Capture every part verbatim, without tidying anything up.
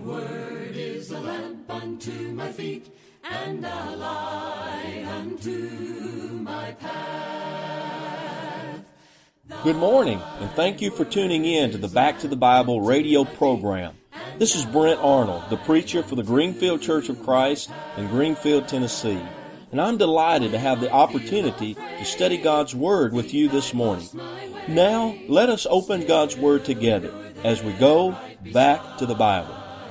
word is a lamp unto my feet, and a light unto my path. Good morning, and thank you for tuning in to the Back to the Bible radio program. This is Brent Arnold, the preacher for the Greenfield Church of Christ in Greenfield, Tennessee. And I'm delighted to have the opportunity to study God's Word with you this morning. Now, let us open God's Word together as we go back to the Bible.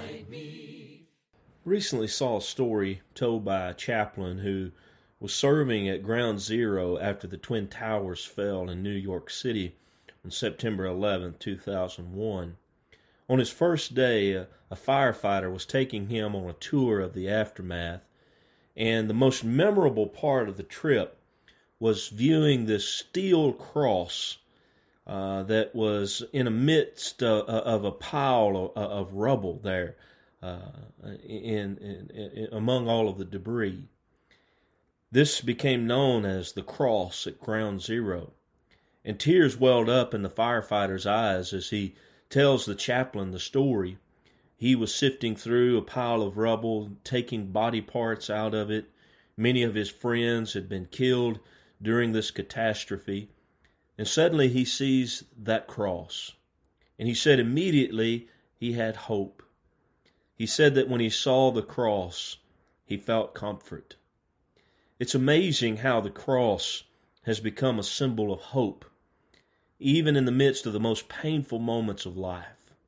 Recently saw a story told by a chaplain who was serving at Ground Zero after the Twin Towers fell in New York City on September eleventh, two thousand one. On his first day, a, a firefighter was taking him on a tour of the aftermath, and the most memorable part of the trip was viewing this steel cross uh, that was in the midst of, of a pile of, of rubble there uh, in, in, in among all of the debris. This became known as the cross at Ground Zero, and tears welled up in the firefighter's eyes as he tells the chaplain the story. He was sifting through a pile of rubble, taking body parts out of it. Many of his friends had been killed during this catastrophe. And suddenly he sees that cross. And he said immediately he had hope. He said that when he saw the cross, he felt comfort. It's amazing how the cross has become a symbol of hope, even in the midst of the most painful moments of life.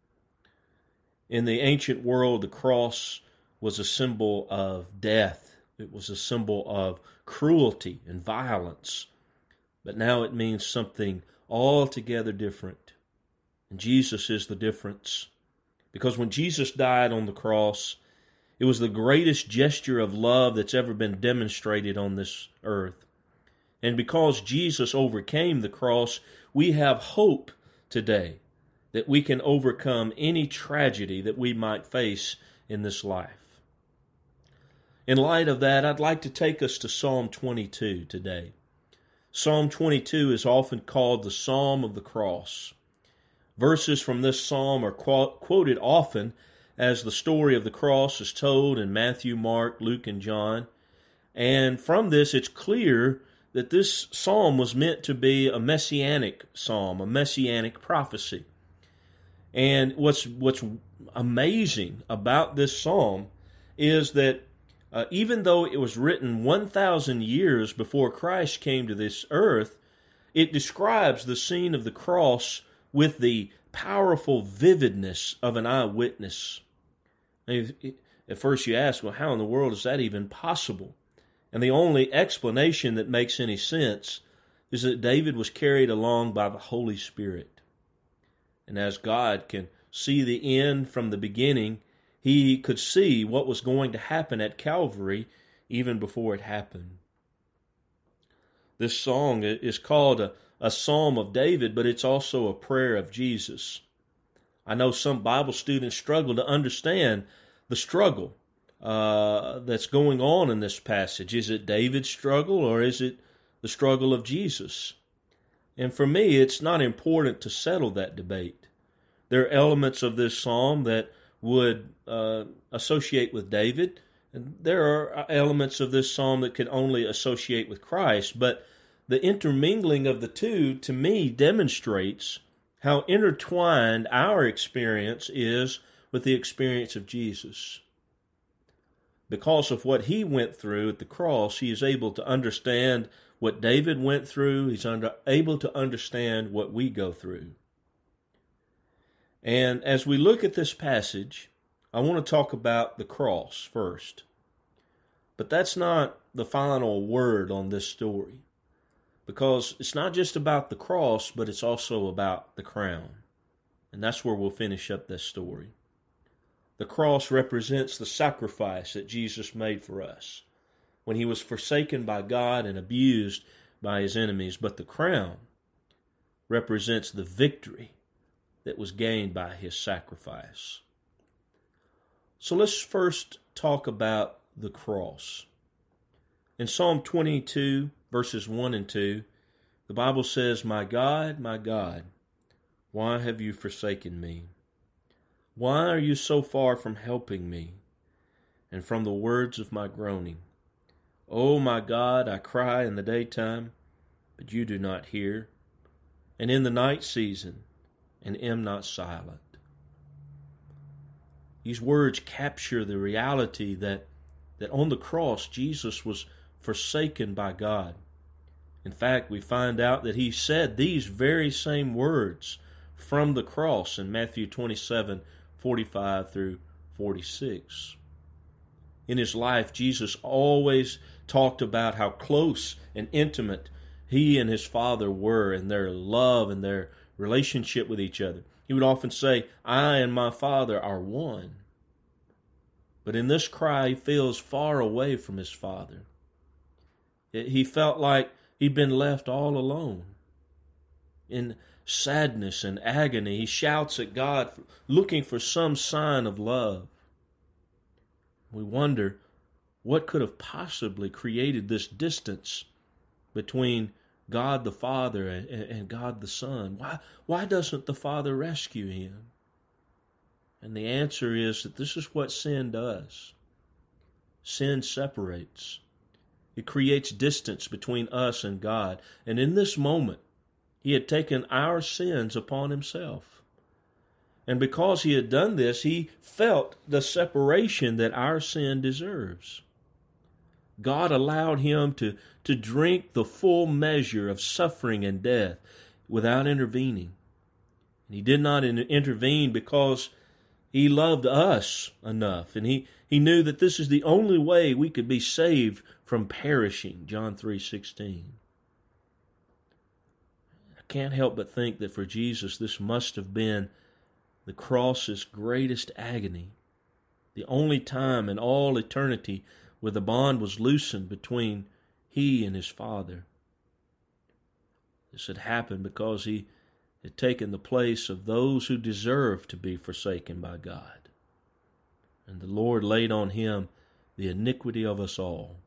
In the ancient world, the cross was a symbol of death. It was a symbol of cruelty and violence. But now it means something altogether different. And Jesus is the difference. Because when Jesus died on the cross, it was the greatest gesture of love that's ever been demonstrated on this earth. And because Jesus overcame the cross, we have hope today that we can overcome any tragedy that we might face in this life. In light of that, I'd like to take us to Psalm twenty-two today. Psalm twenty-two is often called the Psalm of the Cross. Verses from this psalm are quoted often as the story of the cross is told in Matthew, Mark, Luke, and John. And from this, it's clear that this psalm was meant to be a messianic psalm, a messianic prophecy. And what's what's amazing about this psalm is that uh, even though it was written one thousand years before Christ came to this earth, it describes the scene of the cross with the powerful vividness of an eyewitness. At first you ask, well, how in the world is that even possible? And the only explanation that makes any sense is that David was carried along by the Holy Spirit. And as God can see the end from the beginning, he could see what was going to happen at Calvary even before it happened. This song is called a, a Psalm of David, but it's also a prayer of Jesus. I know some Bible students struggle to understand the struggle uh, that's going on in this passage. Is it David's struggle or is it the struggle of Jesus? And for me, it's not important to settle that debate. There are elements of this psalm that would uh, associate with David, and there are elements of this psalm that could only associate with Christ, but the intermingling of the two, to me, demonstrates how intertwined our experience is with the experience of Jesus. Because of what he went through at the cross, he is able to understand what David went through. He's under, able to understand what we go through. And as we look at this passage, I want to talk about the cross first. But that's not the final word on this story, because it's not just about the cross, but it's also about the crown. And that's where we'll finish up this story. The cross represents the sacrifice that Jesus made for us when he was forsaken by God and abused by his enemies. But the crown represents the victory that was gained by his sacrifice. So let's first talk about the cross. In Psalm twenty-two, verses one and two, the Bible says, "My God, my God, why have you forsaken me? Why are you so far from helping me and from the words of my groaning? O my God, I cry in the daytime, but you do not hear, and in the night season, and am not silent. These words capture the reality that, that on the cross, Jesus was forsaken by God. In fact, we find out that he said these very same words from the cross in Matthew twenty-seven, forty-five through forty-six. In his life, Jesus always talked about how close and intimate he and his Father were in their love and their relationship with each other. He would often say, I and my Father are one. But in this cry, he feels far away from his Father. He felt like he'd been left all alone. In sadness and agony, he shouts at God, looking for some sign of love. We wonder what could have possibly created this distance between God the Father and God the Son. Why, why doesn't the Father rescue him? And the answer is that this is what sin does. Sin separates. It creates distance between us and God. And in this moment, he had taken our sins upon himself. And because he had done this, he felt the separation that our sin deserves. God allowed him to, to drink the full measure of suffering and death without intervening. And he did not in, intervene because he loved us enough. And he, he knew that this is the only way we could be saved from perishing, John three sixteen. I can't help but think that for Jesus, this must have been the cross's greatest agony, the only time in all eternity where the bond was loosened between he and his Father. This had happened because he had taken the place of those who deserved to be forsaken by God. And the Lord laid on him the iniquity of us all.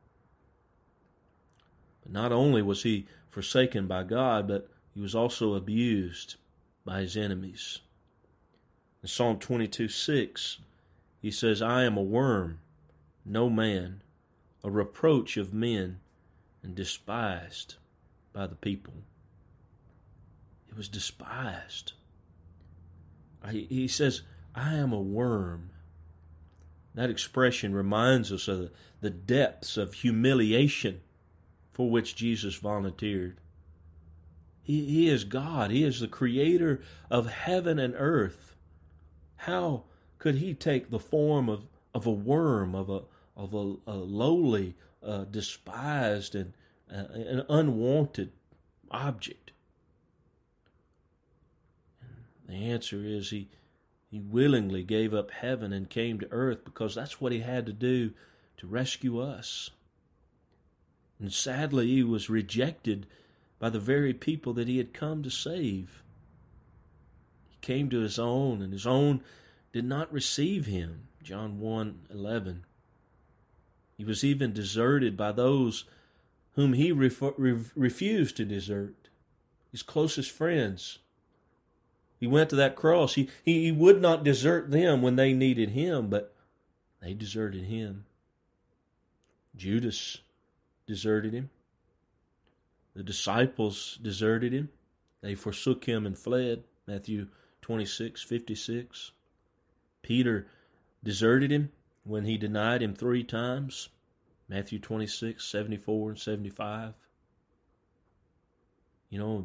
But not only was he forsaken by God, but he was also abused by his enemies. In Psalm twenty-two six, he says, I am a worm, no man, a reproach of men, and despised by the people. It was despised. He says, I am a worm. That expression reminds us of the depths of humiliation for which Jesus volunteered. He, he is God. He is the creator of heaven and earth. How could he take the form of, of a worm, of a of a, a lowly, uh, despised, and uh, an unwanted object? And the answer is he he willingly gave up heaven and came to earth because that's what he had to do to rescue us. And sadly, he was rejected by the very people that he had come to save. He came to his own, and his own did not receive him. John one eleven. He was even deserted by those whom he ref- re- refused to desert, his closest friends. He went to that cross. He, he, he would not desert them when they needed him, but they deserted him. Judas deserted him. The disciples deserted him. They forsook him and fled. Matthew twenty-six fifty-six. Peter deserted him when he denied him three times. Matthew twenty-six seventy-four and seventy-five. You know,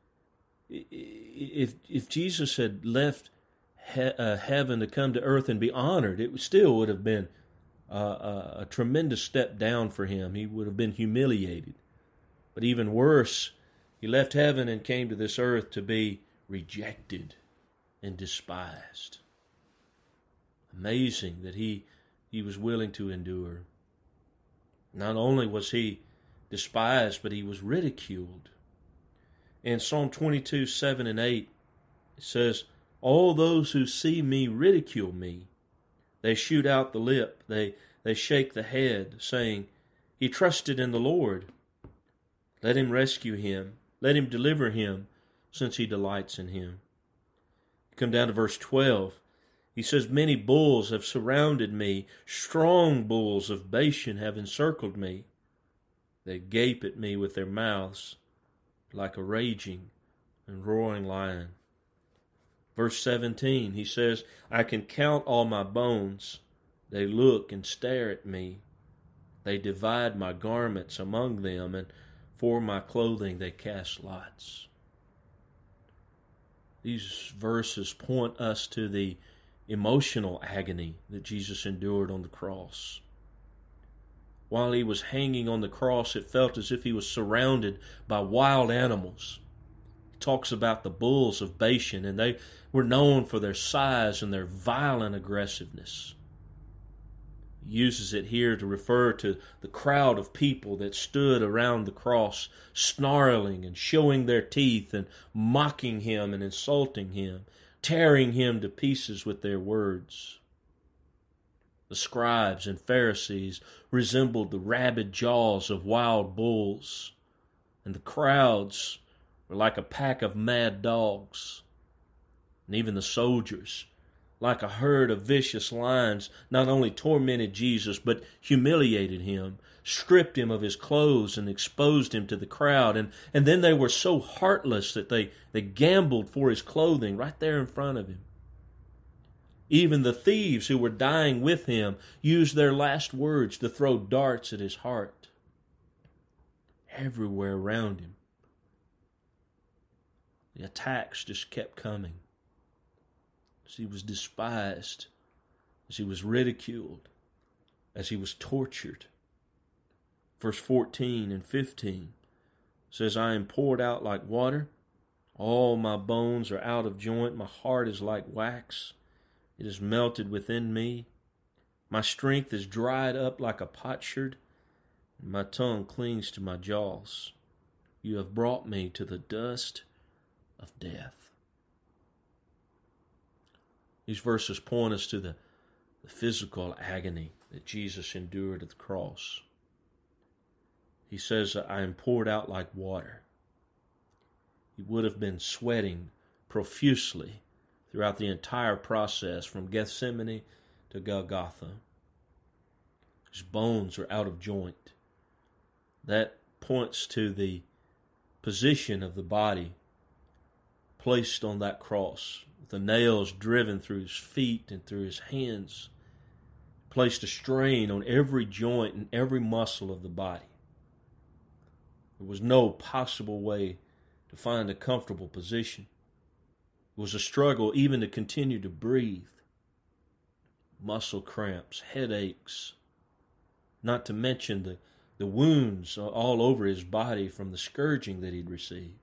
if if Jesus had left he, uh, heaven to come to earth and be honored, it still would have been uh, a, a tremendous step down for him. He would have been humiliated. But even worse, he left heaven and came to this earth to be rejected and despised. Amazing that he he was willing to endure. Not only was he despised, but he was ridiculed. In Psalm twenty-two, seven and eight, it says, all those who see me ridicule me. They shoot out the lip, they, they shake the head, saying, he trusted in the Lord. Let him rescue him. Let him deliver him, since he delights in him. Come down to verse twelve. He says, many bulls have surrounded me. Strong bulls of Bashan have encircled me. They gape at me with their mouths like a raging and roaring lion. Verse seventeen, he says, I can count all my bones. They look and stare at me. They divide my garments among them, and for my clothing they cast lots. These verses point us to the emotional agony that Jesus endured on the cross. While he was hanging on the cross, it felt as if he was surrounded by wild animals. He talks about the bulls of Bashan, and they were known for their size and their violent aggressiveness. He uses it here to refer to the crowd of people that stood around the cross, snarling and showing their teeth and mocking him and insulting him, tearing him to pieces with their words. The scribes and Pharisees resembled the rabid jaws of wild bulls, and the crowds were like a pack of mad dogs. And even the soldiers, like a herd of vicious lions, not only tormented Jesus, but humiliated him, stripped him of his clothes, and exposed him to the crowd. And, and then they were so heartless that they, they gambled for his clothing right there in front of him. Even the thieves who were dying with him used their last words to throw darts at his heart. Everywhere around him, the attacks just kept coming. As he was despised, as he was ridiculed, as he was tortured. Verse fourteen and fifteen says, I am poured out like water. All my bones are out of joint. My heart is like wax. It is melted within me. My strength is dried up like a potsherd. And my tongue clings to my jaws. You have brought me to the dust of death. These verses point us to the, the physical agony that Jesus endured at the cross. He says, I am poured out like water. He would have been sweating profusely throughout the entire process from Gethsemane to Golgotha. His bones are out of joint. That points to the position of the body placed on that cross, with the nails driven through his feet and through his hands, placed a strain on every joint and every muscle of the body. There was no possible way to find a comfortable position. It was a struggle even to continue to breathe. Muscle cramps, headaches, not to mention the, the wounds all over his body from the scourging that he'd received.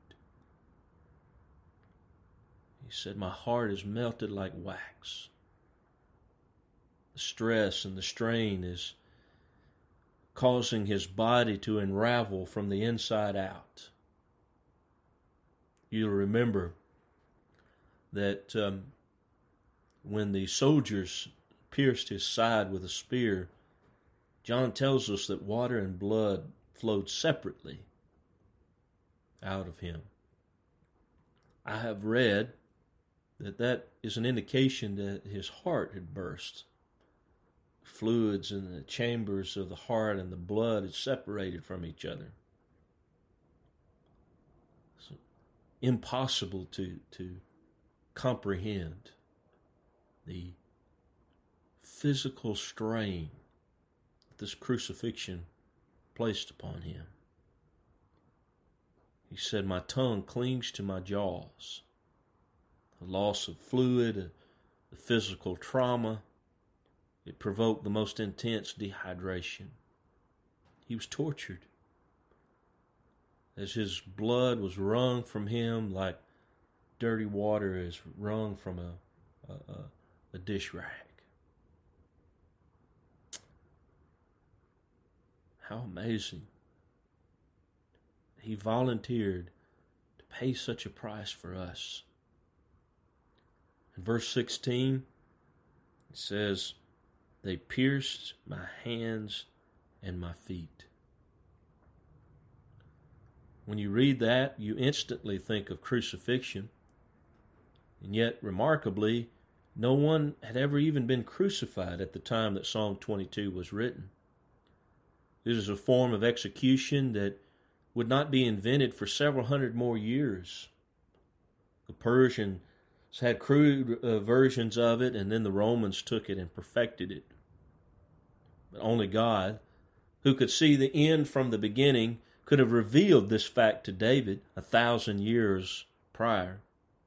He said, my heart is melted like wax. The stress and the strain is causing his body to unravel from the inside out. You'll remember that um, when the soldiers pierced his side with a spear, John tells us that water and blood flowed separately out of him. I have read that that is an indication that his heart had burst. Fluids in the chambers of the heart and the blood had separated from each other. It's impossible to, to comprehend the physical strain that this crucifixion placed upon him. He said, my tongue clings to my jaws. The loss of fluid, the physical trauma, it provoked the most intense dehydration. He was tortured as his blood was wrung from him like dirty water is wrung from a, a, a dish rag. How amazing. He volunteered to pay such a price for us. In verse sixteen, it says, they pierced my hands and my feet. When you read that, you instantly think of crucifixion. And yet, remarkably, No one had ever even been crucified at the time that Psalm twenty-two was written. This is a form of execution that would not be invented for several hundred more years. The Persians had crude uh, versions of it, and then the Romans took it and perfected it. But only God, who could see the end from the beginning, could have revealed this fact to David a thousand years prior.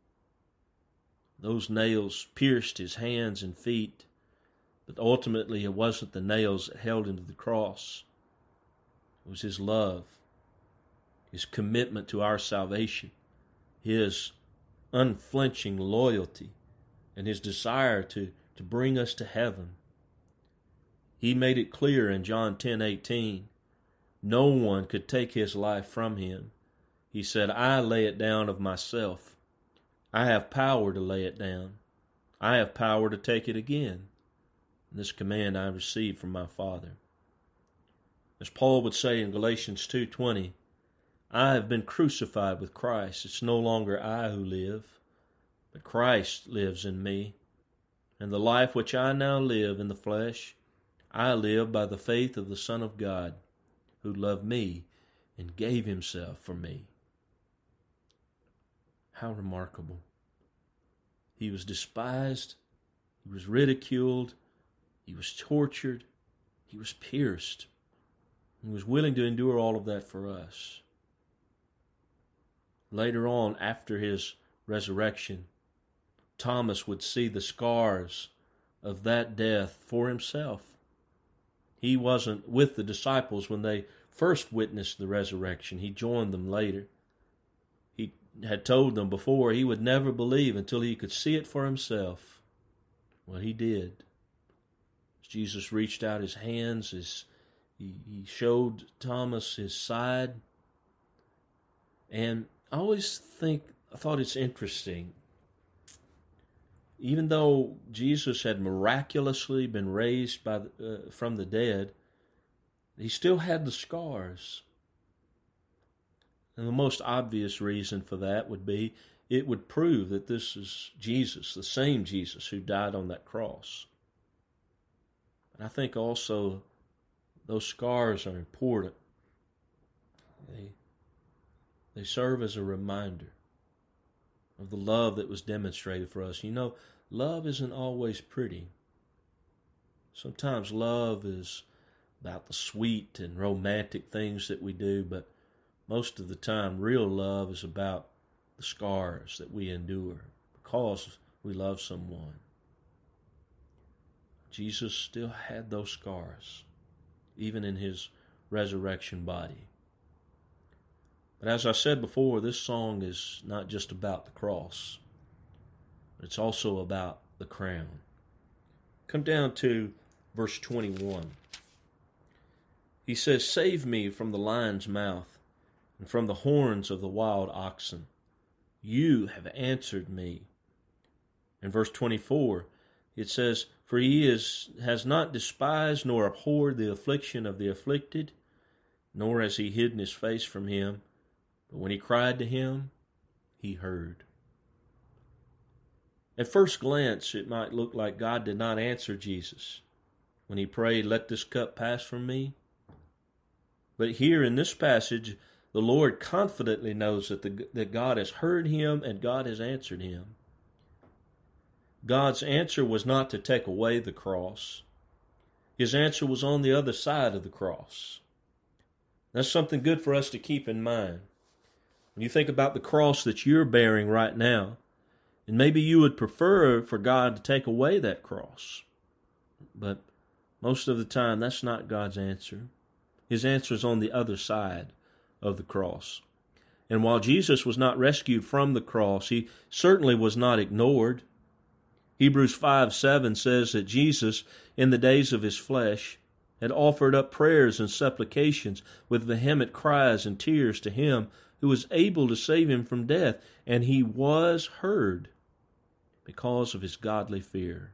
Those nails pierced his hands and feet, but ultimately it wasn't the nails that held him to the cross. It was his love, his commitment to our salvation, his unflinching loyalty, and his desire to, to bring us to heaven. He made it clear in John ten eighteen, no one could take his life from him. He said, I lay it down of myself. I have power to lay it down. I have power to take it again. And this command I received from my Father. As Paul would say in Galatians two twenty, I have been crucified with Christ. It's no longer I who live, but Christ lives in me. And the life which I now live in the flesh, I live by the faith of the Son of God, who loved me and gave himself for me. How remarkable. He was despised, he was ridiculed, he was tortured, he was pierced. He was willing to endure all of that for us. Later on, after his resurrection, Thomas would see the scars of that death for himself. He wasn't with the disciples when they first witnessed the resurrection. He joined them later. He had told them before he would never believe until he could see it for himself. Well, he did. Jesus reached out his hands, his, he, he showed Thomas his side. And I always think, I thought it's interesting. Even though Jesus had miraculously been raised by the, uh, from the dead, he still had the scars. And the most obvious reason for that would be it would prove that this is Jesus, the same Jesus who died on that cross. And I think also those scars are important. They, they serve as a reminder of the love that was demonstrated for us. You know, love isn't always pretty. Sometimes love is about the sweet and romantic things that we do, but most of the time, real love is about the scars that we endure because we love someone. Jesus still had those scars, even in his resurrection body. But as I said before, this song is not just about the cross. It's also about the crown. Come down to verse twenty-one. He says, "Save me from the lion's mouth and from the horns of the wild oxen. You have answered me." In verse twenty-four, it says, "For he is, has not despised nor abhorred the affliction of the afflicted, nor has he hidden his face from him. But when he cried to him, he heard." At first glance, it might look like God did not answer Jesus when he prayed, "Let this cup pass from me." But here in this passage, the Lord confidently knows that, the, that God has heard him and God has answered him. God's answer was not to take away the cross. His answer was on the other side of the cross. That's something good for us to keep in mind. When you think about the cross that you're bearing right now, and maybe you would prefer for God to take away that cross. But most of the time, that's not God's answer. His answer is on the other side of the cross. And while Jesus was not rescued from the cross, he certainly was not ignored. Hebrews five seven says that Jesus, in the days of his flesh, had offered up prayers and supplications with vehement cries and tears to him who was able to save him from death, and he was heard because of his godly fear.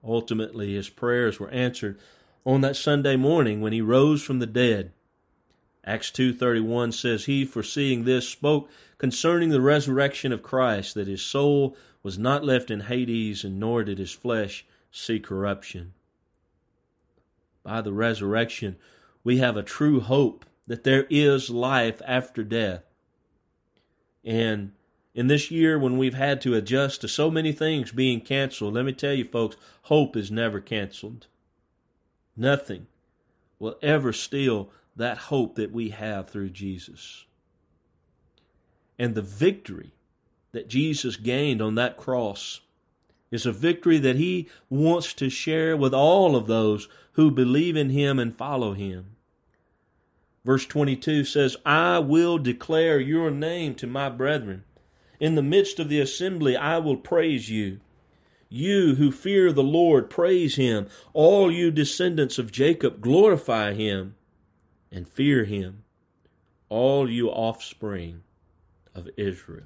Ultimately, his prayers were answered on that Sunday morning when he rose from the dead. Acts two thirty-one says, He, foreseeing this, spoke concerning the resurrection of Christ, that his soul was not left in Hades, and nor did his flesh see corruption. By the resurrection, we have a true hope that there is life after death. And in this year, when we've had to adjust to so many things being canceled, let me tell you, folks, hope is never canceled. Nothing will ever steal that hope that we have through Jesus. And the victory that Jesus gained on that cross is a victory that he wants to share with all of those who believe in him and follow him. Verse twenty-two says, I will declare your name to my brethren. In the midst of the assembly, I will praise you. You who fear the Lord, praise him. All you descendants of Jacob, glorify him and fear him. All you offspring of Israel.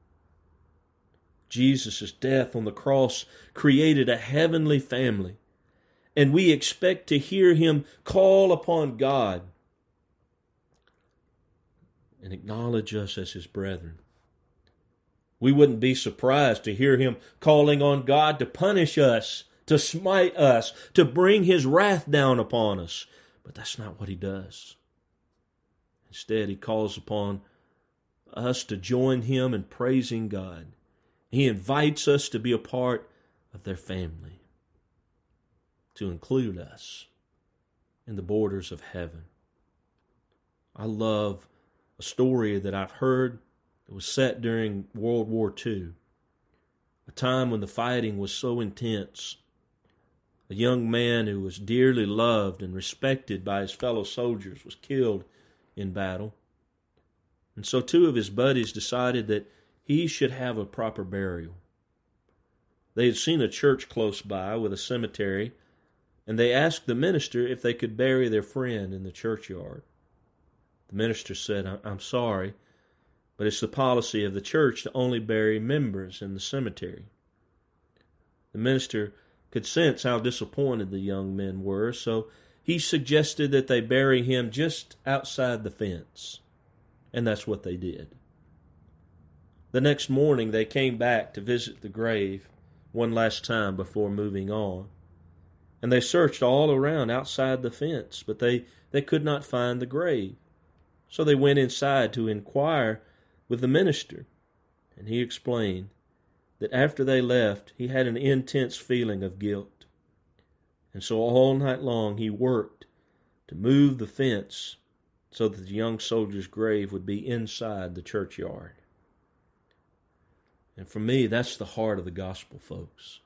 Jesus' death on the cross created a heavenly family, and we expect to hear him call upon God and acknowledge us as his brethren. We wouldn't be surprised to hear him calling on God to punish us, to smite us, to bring his wrath down upon us. But that's not what he does. Instead, he calls upon us to join him in praising God. He invites us to be a part of their family, to include us in the borders of heaven. I love a story that I've heard. It was set during World War Two, a time when the fighting was so intense. A young man who was dearly loved and respected by his fellow soldiers was killed in battle. And so two of his buddies decided that he should have a proper burial. They had seen a church close by with a cemetery, and they asked the minister if they could bury their friend in the churchyard. The minister said, I'm sorry, but it's the policy of the church to only bury members in the cemetery. The minister could sense how disappointed the young men were, so he suggested that they bury him just outside the fence. And that's what they did. The next morning they came back to visit the grave one last time before moving on. And they searched all around outside the fence, but they, they could not find the grave. So they went inside to inquire with the minister, and he explained that after they left, he had an intense feeling of guilt. And so all night long he worked to move the fence so that the young soldier's grave would be inside the churchyard. And for me, that's the heart of the gospel, folks.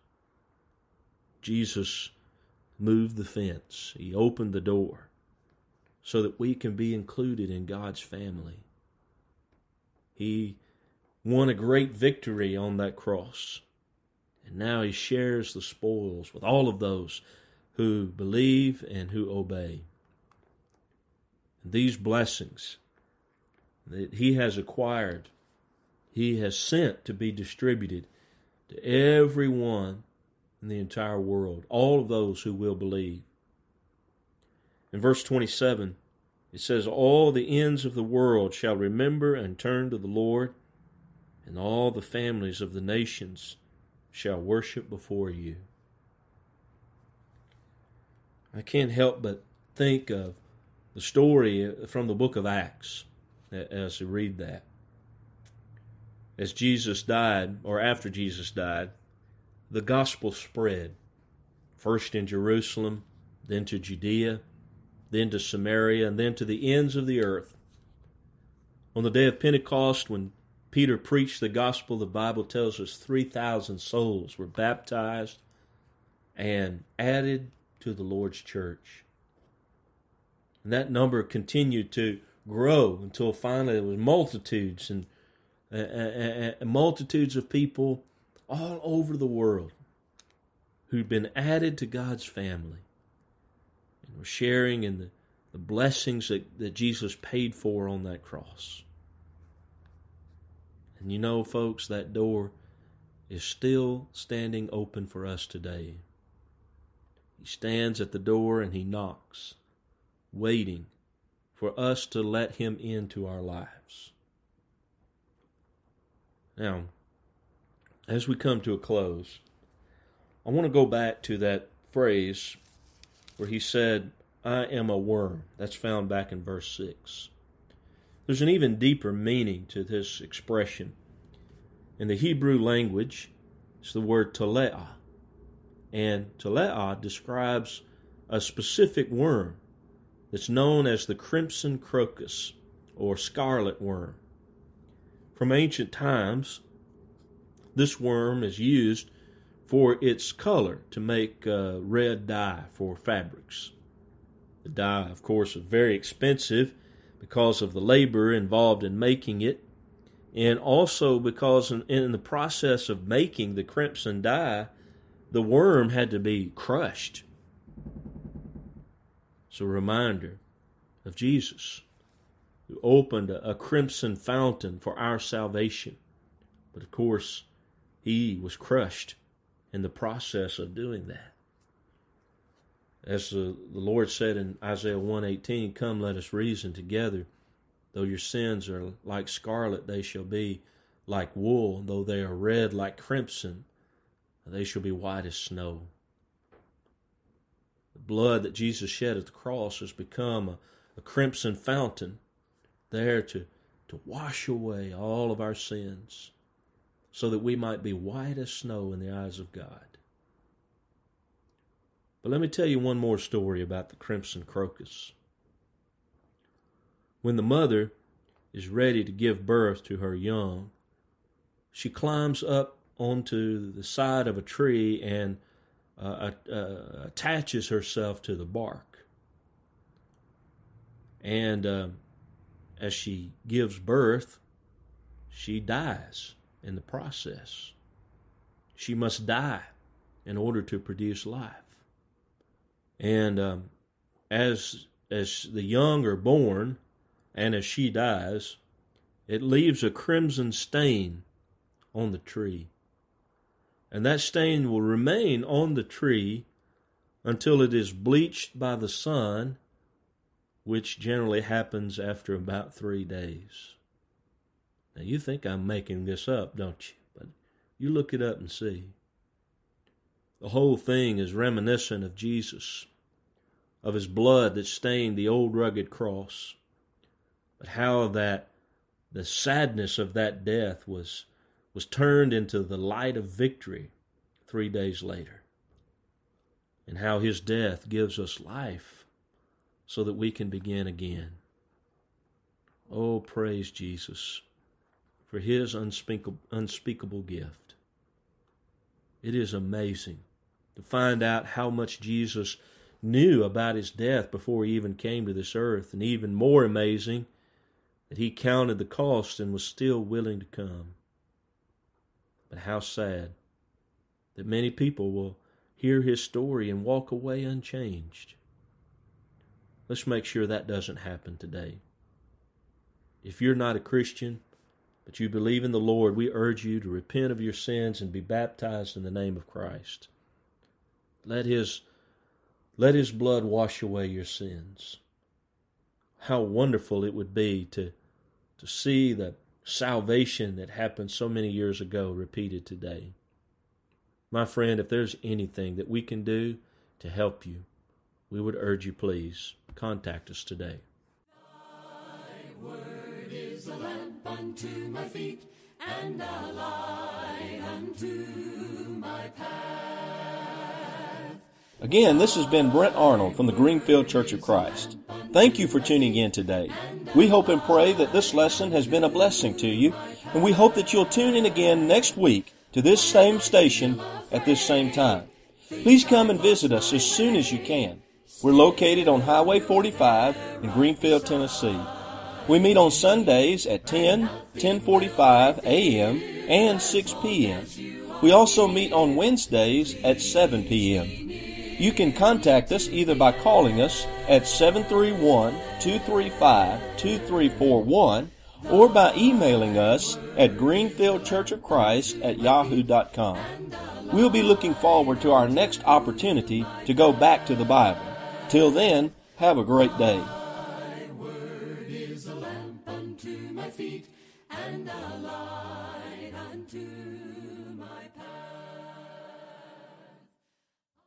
Jesus moved the fence. He opened the door so that we can be included in God's family. He won a great victory on that cross. And now he shares the spoils with all of those who believe and who obey. And these blessings that he has acquired, he has sent to be distributed to everyone in the entire world, all of those who will believe. In verse twenty-seven, it says, all the ends of the world shall remember and turn to the Lord, and all the families of the nations shall worship before you. I can't help but think of the story from the book of Acts as I read that. As Jesus died, or after Jesus died, the gospel spread, first in Jerusalem, then to Judea, then to Samaria, and then to the ends of the earth. On the day of Pentecost, when Peter preached the gospel, the Bible tells us three thousand souls were baptized and added to the Lord's church. And that number continued to grow until finally there was multitudes and, and, and multitudes of people all over the world who'd been added to God's family and were sharing in the, the blessings that, that Jesus paid for on that cross. And you know, folks, that door is still standing open for us today. He stands at the door and he knocks, waiting for us to let him into our lives. Now, as we come to a close, I want to go back to that phrase where he said, I am a worm. That's found back in verse six. There's an even deeper meaning to this expression. In the Hebrew language, it's the word teleah. And teleah describes a specific worm that's known as the crimson crocus or scarlet worm. From ancient times, this worm is used for its color to make uh, red dye for fabrics. The dye, of course, is very expensive because of the labor involved in making it, and also because in, in the process of making the crimson dye, the worm had to be crushed. It's a reminder of Jesus, who opened a, a crimson fountain for our salvation. But of course, he was crushed in the process of doing that. As the, the Lord said in Isaiah one eighteen, come, let us reason together. Though your sins are like scarlet, they shall be like wool. Though they are red like crimson, they shall be white as snow. The blood that Jesus shed at the cross has become a, a crimson fountain there to, to wash away all of our sins so that we might be white as snow in the eyes of God. But let me tell you one more story about the crimson crocus. When the mother is ready to give birth to her young, she climbs up onto the side of a tree and uh, uh, attaches herself to the bark. And uh, as she gives birth, she dies in the process. She must die in order to produce life. And um, as as the young are born, and as she dies, it leaves a crimson stain on the tree. And that stain will remain on the tree until it is bleached by the sun, which generally happens after about three days. Now, you think I'm making this up, don't you? But you look it up and see. The whole thing is reminiscent of Jesus, of his blood that stained the old rugged cross, but how that the sadness of that death was, was turned into the light of victory three days later, and how his death gives us life so that we can begin again. Oh, praise Jesus for his unspeakable, unspeakable gift. It is amazing to find out how much Jesus knew about his death before he even came to this earth, and even more amazing that he counted the cost and was still willing to come. But how sad that many people will hear his story and walk away unchanged. Let's make sure that doesn't happen today. If you're not a Christian, but you believe in the Lord, we urge you to repent of your sins and be baptized in the name of Christ. Let his, let his blood wash away your sins. How wonderful it would be to, to see the salvation that happened so many years ago repeated today. My friend, if there's anything that we can do to help you, we would urge you, please, contact us today. Thy word is a lamp unto my feet, and a light unto my path. Again, this has been Brent Arnold from the Greenfield Church of Christ. Thank you for tuning in today. We hope and pray that this lesson has been a blessing to you, and we hope that you'll tune in again next week to this same station at this same time. Please come and visit us as soon as you can. We're located on Highway forty-five in Greenfield, Tennessee. We meet on Sundays at ten, ten forty-five a.m. and six p.m. We also meet on Wednesdays at seven p.m. You can contact us either by calling us at seven three one, two three five, two three four one or by emailing us at greenfield church of christ at yahoo dot com. We'll be looking forward to our next opportunity to go back to the Bible. Till then, have a great day. and a light unto